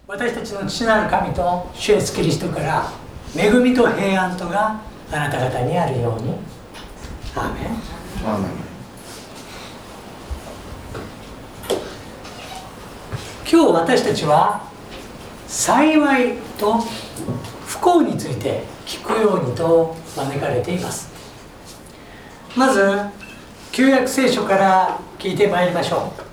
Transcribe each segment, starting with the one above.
私たちの父なる神と主イエスキリストから恵みと平安とがあなた方にあるように。アーメン。 アーメン。 今日私たちは幸いと不幸について聞くようにと招かれています。まず旧約聖書から聞いてまいりましょう。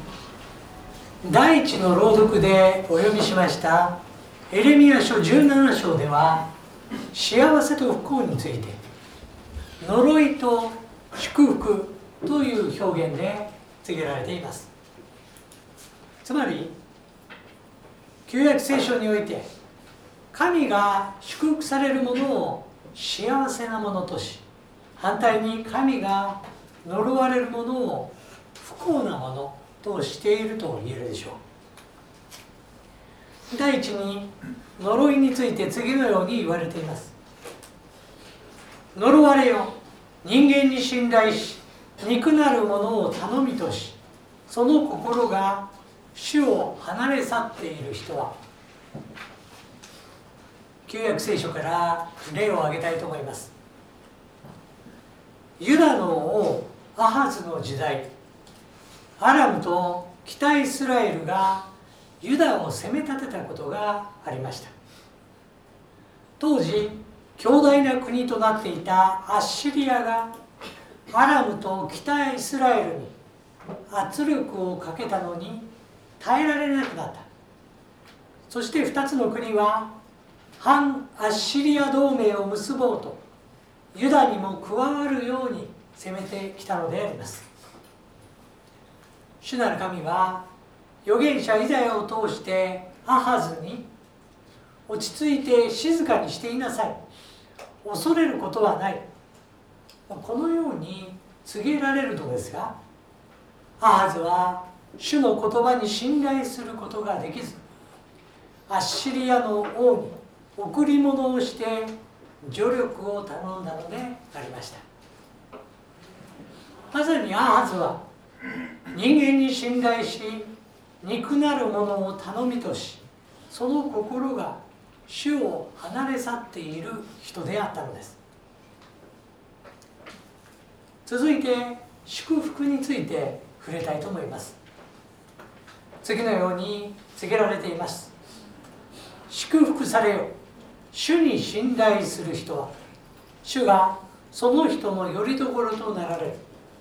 第一の朗読でお読みしましたエレミヤ書17章では、幸せと不幸について呪いと祝福という表現で告げられています。つまり旧約聖書において神が祝福されるものを幸せなものとし、反対に神が呪われるものを不幸なものとしていると言えるでしょう。第一に呪いについて次のように言われています。呪われよ、人間に信頼し肉なるものを頼みとし、その心が主を離れ去っている人は。旧約聖書から例を挙げたいと思います。ユダの王アハズの時代、アラムと北イスラエルがユダを攻め立てたことがありました。当時強大な国となっていたアッシリアがアラムと北イスラエルに圧力をかけたのに耐えられなくなった。そして2つの国は反アッシリア同盟を結ぼうとユダにも加わるように攻めてきたのであります。主なる神は預言者イザヤを通してアハズに、落ち着いて静かにしていなさい、恐れることはない、このように告げられるのですが、アハズは主の言葉に信頼することができず、アッシリアの王に贈り物をして助力を頼んだのでありました。まさにアハズは人間に信頼し肉なるものを頼みとし、その心が主を離れ去っている人であったのです。続いて祝福について触れたいと思います。次のように告げられています。祝福されよ、主に信頼する人は主がその人の拠り所となられる。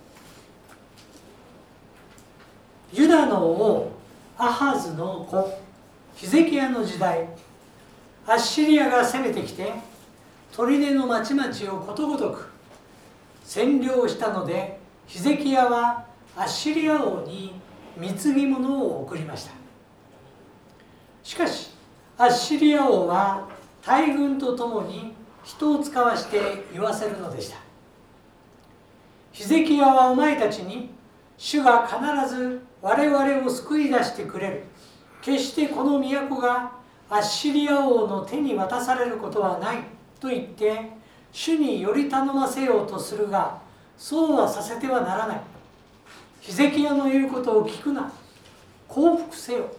ユダの王アハズの子ヒゼキヤの時代、アッシリアが攻めてきて砦の町々をことごとく占領したので、ヒゼキヤはアッシリア王に貢ぎ物を送りました。しかしアッシリア王は大軍とともに人を使わして言わせるのでした。ヒゼキヤはお前たちに、主が必ず我々を救い出してくれる、決してこの都がアッシリア王の手に渡されることはないと言って主により頼ませようとするが、そうはさせてはならない。ヒゼキヤの言うことを聞くな、降伏せよ。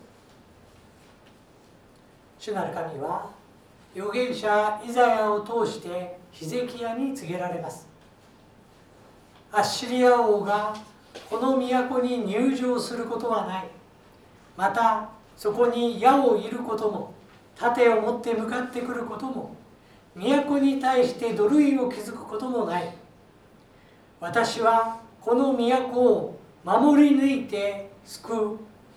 主なる神は預言者イザヤを通してヒゼキヤに告げられます。アッシリア王がこの都に入城することはない。またそこに矢を射ることも、盾を持って向かってくることも、都に対して土塁を築くこともない。私はこの都を守り抜いて救う。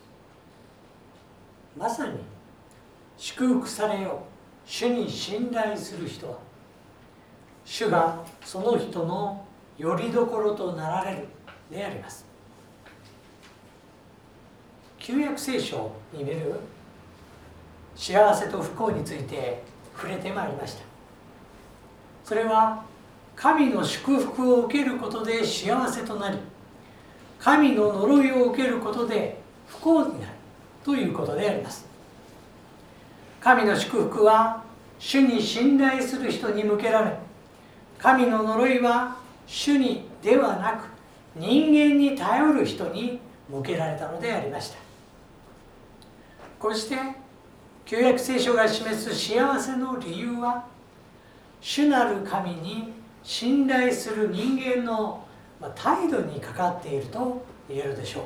まさに祝福されよ、主に信頼する人は主がその人の拠り所となられるであります。旧約聖書に見る幸せと不幸について触れてまいりました。それは神の祝福を受けることで幸せとなり、神の呪いを受けることで不幸になるということであります。神の祝福は主に信頼する人に向けられ、神の呪いは主にではなく人間に頼る人に向けられたのでありました。こうして旧約聖書が示す幸せの理由は、主なる神に信頼する人間の態度にかかっていると言えるでしょう。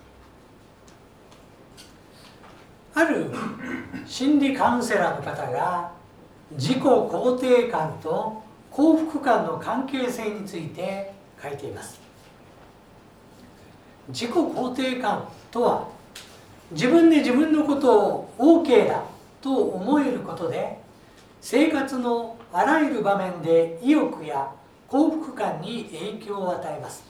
ある心理カウンセラーの方が、自己肯定感と幸福感の関係性について書いています。自己肯定感とは、自分で自分のことを OK だと思えることで、生活のあらゆる場面で意欲や幸福感に影響を与えます。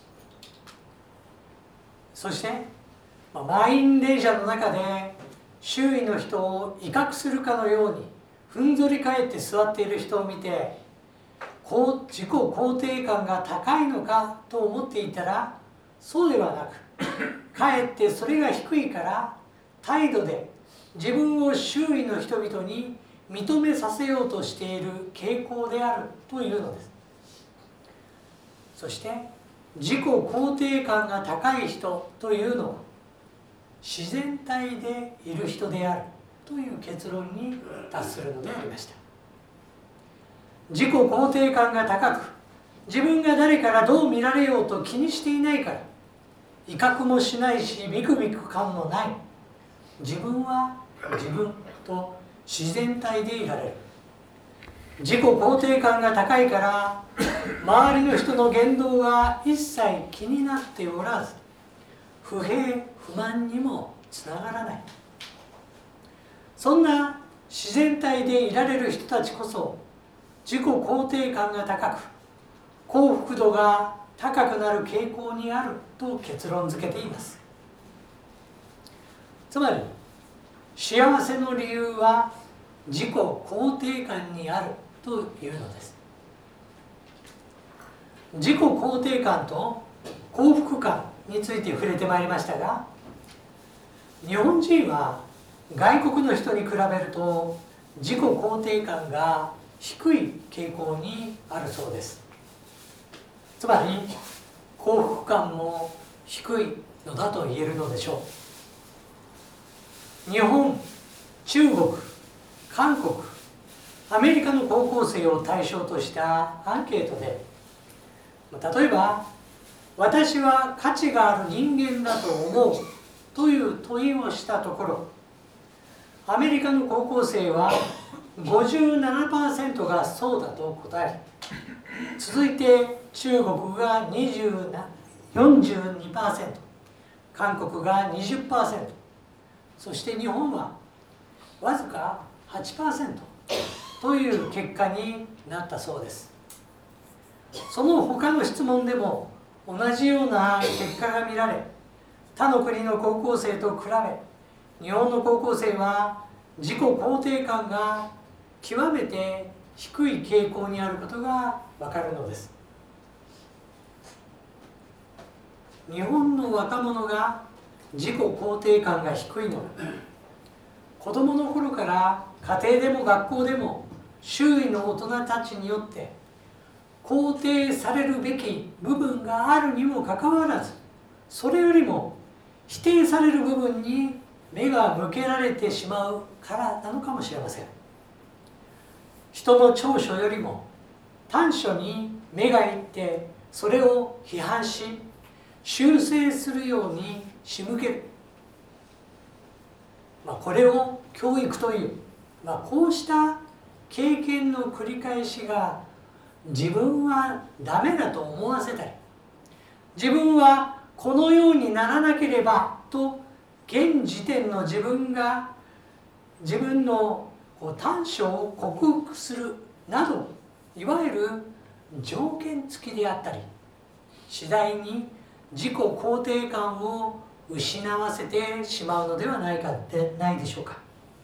そして満員電車の中で周囲の人を威嚇するかのようにふんぞり返って座っている人を見て、自己肯定感が高いのかと思っていたら、そうではなく、かえってそれが低いから態度で自分を周囲の人々に認めさせようとしている傾向であるというのです。そして自己肯定感が高い人というのは、自然体でいる人であるという結論に達するのでありました。自己肯定感が高く、自分が誰からどう見られようと気にしていないから、威嚇もしないしビクビク感もない、自分は自分と自然体でいられる。自己肯定感が高いから、周りの人の言動が一切気になっておらず、不平不満にもつながらない。そんな自然体でいられる人たちこそ、自己肯定感が高く、幸福度が高くなる傾向にあると結論付けています。つまり、幸せの理由は自己肯定感にあるというのです。自己肯定感と幸福感について触れてまいりましたが、日本人は外国の人に比べると自己肯定感が低い傾向にあるそうです。つまり幸福感も低いのだと言えるのでしょう。日本、中国、韓国、アメリカの高校生を対象としたアンケートで、例えば私は価値がある人間だと思うという問いをしたところ、アメリカの高校生は 57% がそうだと答え、続いて中国が42%、韓国が 20%、そして日本はわずか 8% という結果になったそうです。その他の質問でも同じような結果が見られ、他の国の高校生と比べ、日本の高校生は自己肯定感が極めて低い傾向にあることがわかるのです。日本の若者が自己肯定感が低いのは、子どもの頃から家庭でも学校でも周囲の大人たちによって肯定されるべき部分があるにもかかわらず、それよりも否定される部分に目が向けられてしまうからなのかもしれません。人の長所よりも短所に目がいって、それを批判し修正するように仕向ける、これを教育という、こうした経験の繰り返しが自分はダメだと思わせたり、自分はこのようにならなければと現時点の自分が自分の短所を克服するなど、いわゆる条件付きであったり、次第に自己肯定感を失わせてしまうのではないでしょうか。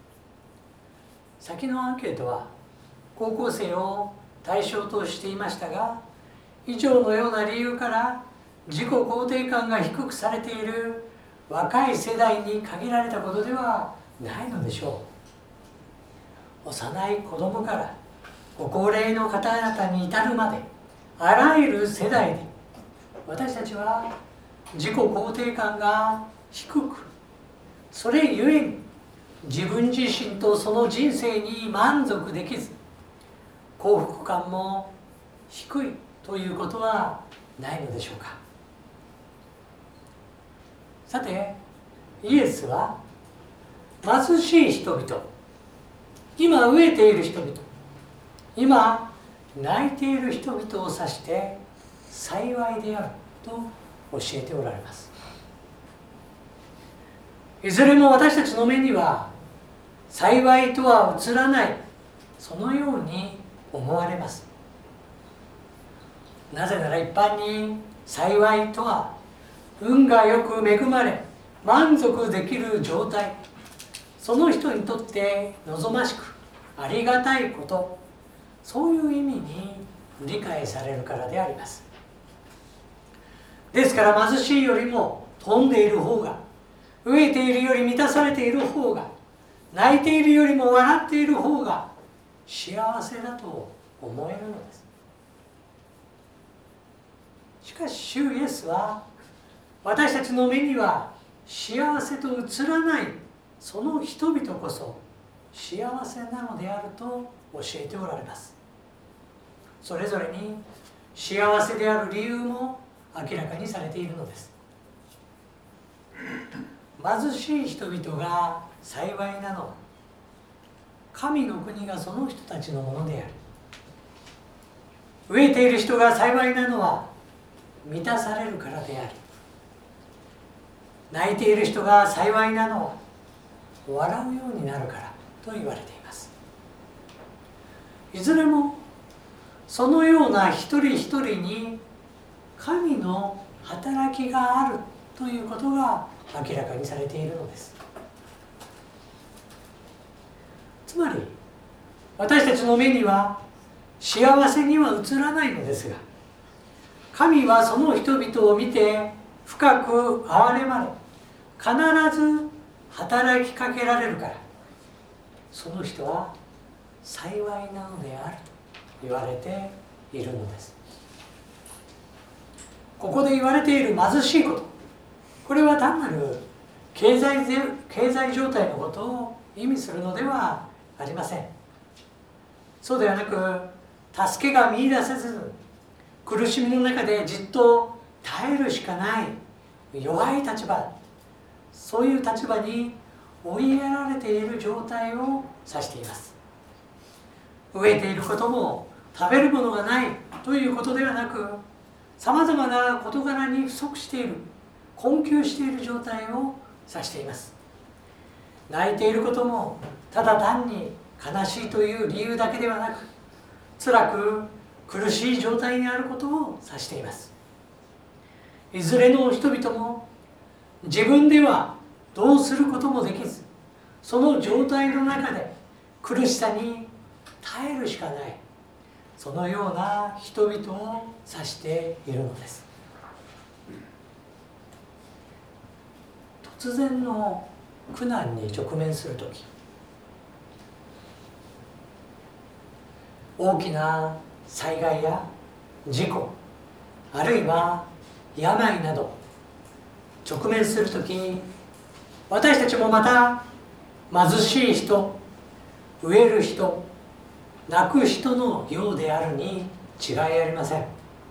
先のアンケートは高校生を対象としていましたが、以上のような理由から自己肯定感が低くされている若い世代に限られたことではないのでしょう。幼い子供からご高齢の方々に至るまで、あらゆる世代で私たちは自己肯定感が低く、それゆえに自分自身とその人生に満足できず、幸福感も低いということはないのでしょうか。さて、イエスは貧しい人々、今飢えている人々、今泣いている人々を指して幸いであると教えておられます。いずれも私たちの目には幸いとは映らない、そのように思われます。なぜなら一般に幸いとは運がよく恵まれ満足できる状態、その人にとって望ましくありがたいこと、そういう意味に理解されるからであります。ですから貧しいよりも富んでいる方が、飢えているより満たされている方が、泣いているよりも笑っている方が幸せだと思えるのです。しかし主イエスは私たちの目には幸せと映らないその人々こそ幸せなのであると教えておられます。それぞれに幸せである理由も明らかにされているのです。貧しい人々が幸いなのは、神の国がその人たちのものである。飢えている人が幸いなのは満たされるからであり、泣いている人が幸いなのは笑うようになるからと言われています。いずれもそのような一人一人に神の働きがあるということが明らかにされているのです。つまり私たちの目には幸せには映らないのですが、神はその人々を見て深く憐れまれ、必ず働きかけられるから、その人は幸いなのであると言われているのです。ここで言われている貧しいこと、これは単なる経済状態のことを意味するのではありません。そうではなく、助けが見出せず苦しみの中でじっと耐えるしかない弱い立場、そういう立場に追いやられている状態を指しています。飢えていることも食べるものがないということではなく、さまざまな事柄に不足している、困窮している状態を指しています。泣いていることもただ単に悲しいという理由だけではなく、辛く苦しい状態にあることを指しています。いずれの人々も自分ではどうすることもできず、その状態の中で苦しさに耐えるしかない、そのような人々を指しているのです。突然の苦難に直面するとき、大きな災害や事故、あるいは病など直面するとき、私たちもまた貧しい人、飢える人、泣く人のようであるに違いありません。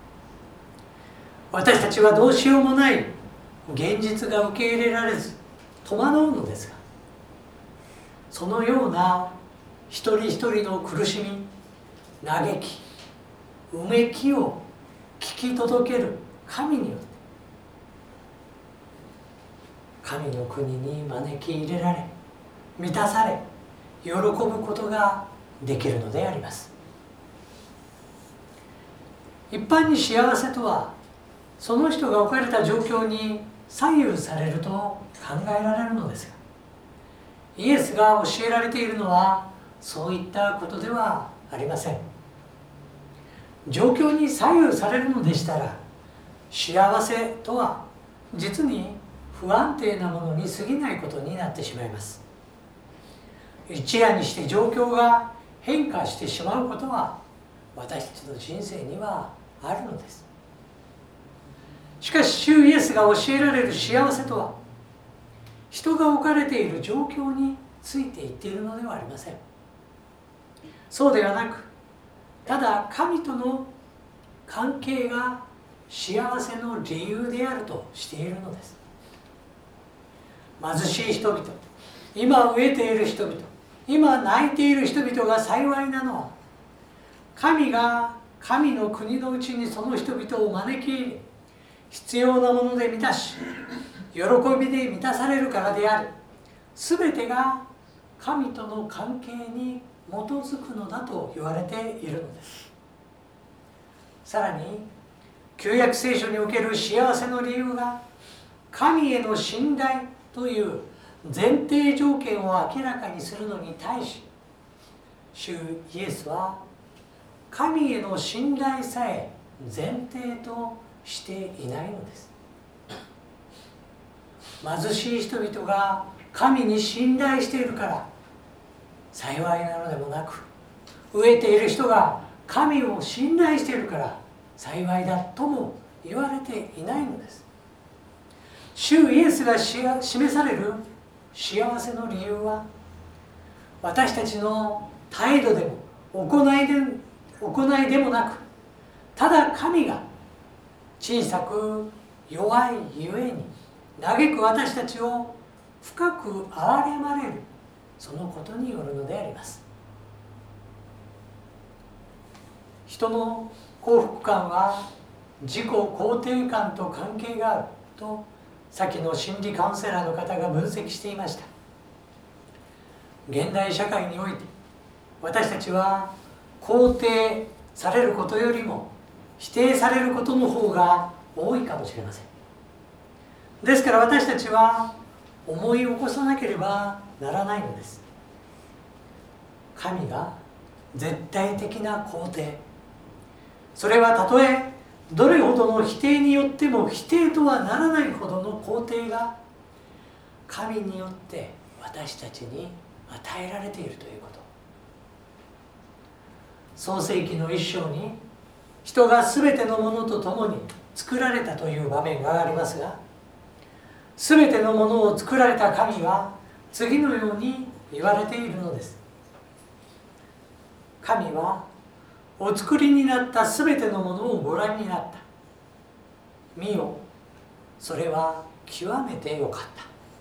私たちはどうしようもない現実が受け入れられず戸惑うのですが、そのような一人一人の苦しみ、嘆き、うめきを聞き届ける神によって神の国に招き入れられ、満たされ、喜ぶことができるのであります。一般に幸せとは、その人が置かれた状況に左右されると考えられるのですが、イエスが教えられているのはそういったことではありません。状況に左右されるのでしたら、幸せとは実に不安定なものに過ぎないことになってしまいます。一夜にして状況が変化してしまうことは私たちの人生にはあるのです。しかし主イエスが教えられる幸せとは、人が置かれている状況についていっているのではありません。そうではなく、ただ神との関係が幸せの理由であるとしているのです。貧しい人々、今飢えている人々、今泣いている人々が幸いなのは、神が神の国のうちにその人々を招き入れ、必要なもので満たし、喜びで満たされるからである。すべてが神との関係に基づくのだと言われているのです。さらに旧約聖書における幸せの理由が神への信頼という前提条件を明らかにするのに対し、主イエスは神への信頼さえ前提としていないのです。貧しい人々が神に信頼しているから幸いなのでもなく、飢えている人が神を信頼しているから幸いだとも言われていないのです。主イエスが示される幸せの理由は、私たちの態度でも行いでもなく、ただ神が小さく弱いゆえに嘆く私たちを深く憐れまれる、そのことによるのであります。人の幸福感は自己肯定感と関係があると、先の心理カウンセラーの方が分析していました。現代社会において私たちは肯定されることよりも否定されることの方が多いかもしれません。ですから私たちは思い起こさなければならないのです。神が絶対的な肯定、それはたとえどれほどの否定によっても否定とはならないほどの肯定が神によって私たちに与えられているということ。創世記の一章に人が全てのものと共に作られたという場面がありますが、全てのものを作られた神は次のように言われているのです。神はお作りになった全てのものをご覧になった。見よ、それは極めてよかった。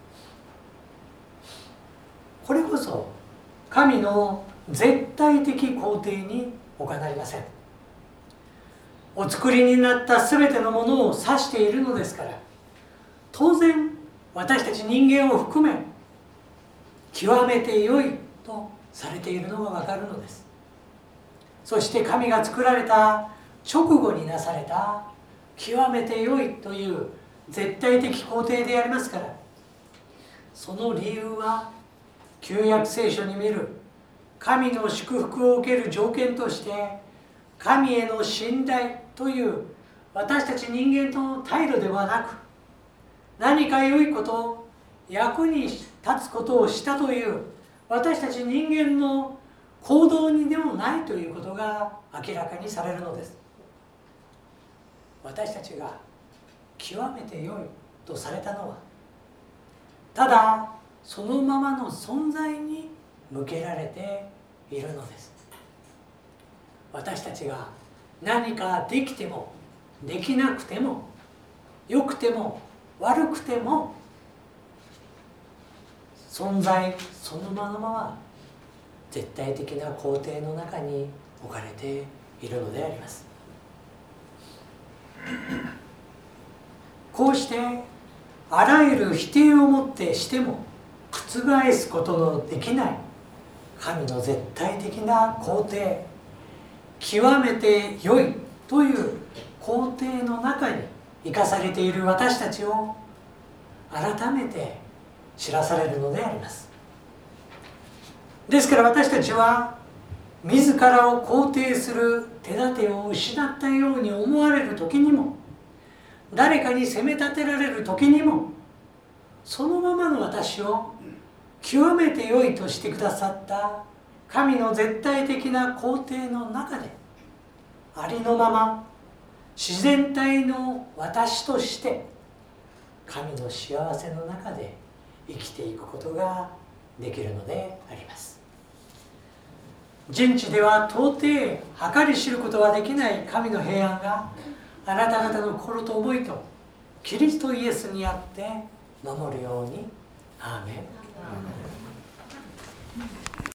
これこそ神の絶対的肯定に他なりません。お作りになった全てのものを指しているのですから、当然私たち人間を含め極めて良いとされているのがわかるのです。そして神が作られた直後になされた極めて良いという絶対的肯定でありますから、その理由は旧約聖書に見る神の祝福を受ける条件として神への信頼という私たち人間との態度ではなく、何か良いこと、役に立つことをしたという私たち人間の行動にでもないということが明らかにされるのです。私たちが極めて良いとされたのは、ただそのままの存在に向けられているのです。私たちが何かできてもできなくても、良くても悪くても、存在そのまま絶対的な肯定の中に置かれているのであります。こうしてあらゆる否定をもってしても覆すことのできない神の絶対的な肯定、極めて良いという肯定の中に生かされている私たちを改めて知らされるのであります。ですから私たちは自らを肯定する手立てを失ったように思われる時にも、誰かに責め立てられる時にも、そのままの私を極めて良いとしてくださった神の絶対的な肯定の中で、ありのまま自然体の私として神の幸せの中で生きていくことができるのであります。人知では到底計り知ることはできない神の平安があなた方の心と思いとキリストイエスにあって守るように。アーメン。